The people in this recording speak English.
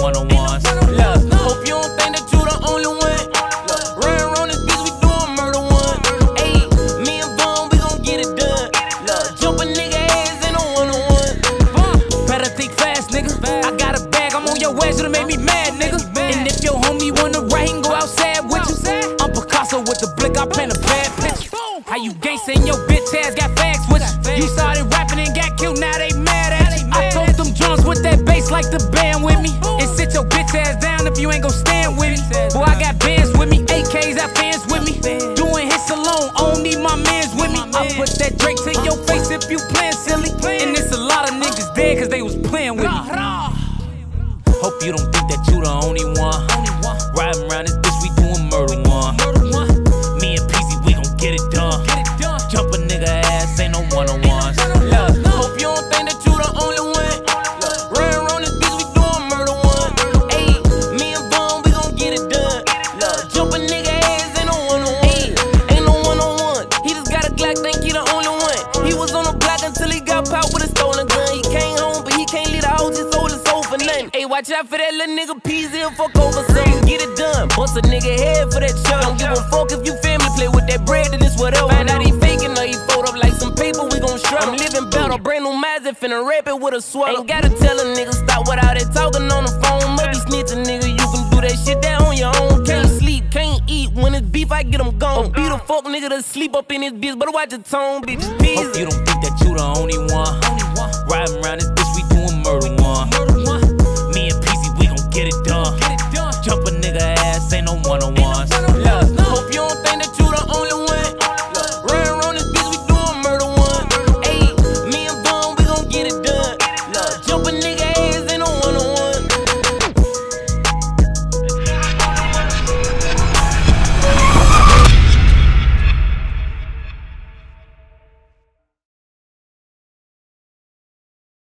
one-on-ones. Look, hope you don't think that you the only one. Look, run around this bitch, we doing murder one. Ayy, me and Vaughn, we gon' get it done. Look, jump a nigga ass in a one-on-one. Better think fast, nigga. I got a bag, I'm on your ass, it'll make me mad, nigga. And if your homie wanna ride, he can go outside with you. I'm Picasso with the blick, I paint a bad picture. How you gangsta and your bitch ass got facts with you? You started rapping and got killed, now they mad at you. I told them drums with that bass like the band with me. And sit your bitch ass down if you ain't gon' stand with me. Boy, I got bands with me, AKs got fans with me. Doing hits alone, I don't need my mans with me. I put that Drake to your face if you playin' silly. And it's a lot of niggas dead cause they was playing with me. Hope you don't think that you the only one. Riding around this bitch, we doing murder one. Me and Peasy, we gon' get it done. Jump a nigga ass, ain't no one-on-ones. Look, hope you don't think that you the only one. Look, run around this bitch, we doing murder one. Ayy, me and Vaughn, we gon' get it done. Look, jump a nigga ass, ain't no one-on-one. Ain't no one-on-one. He just got a Glock, think he the only one. He was on the block until he got popped with a stolen gun. He came home, but he can't leave the house, he sold his soul for nothing. Ayy, watch out for that little nigga Peasy, he'll fuck over something. Get it done, bust a nigga head for that shot. Don't give a fuck if you family play with that bread, then it's whatever. Find out he faking or he fold up like some paper, we gon' struggle. I'm living battle, brand new Mazda, finna rap it with a swallow. Ain't gotta tell a nigga stop with all that talking on the phone. Must be snitching, nigga, you can do that shit that on your own. Can't sleep, can't eat, when it's beef, I get him gone. Beat a fuck nigga to sleep up in his bitch, but watch your tone, bitch, it's busy. Hope you don't think that you the only one. Riding around this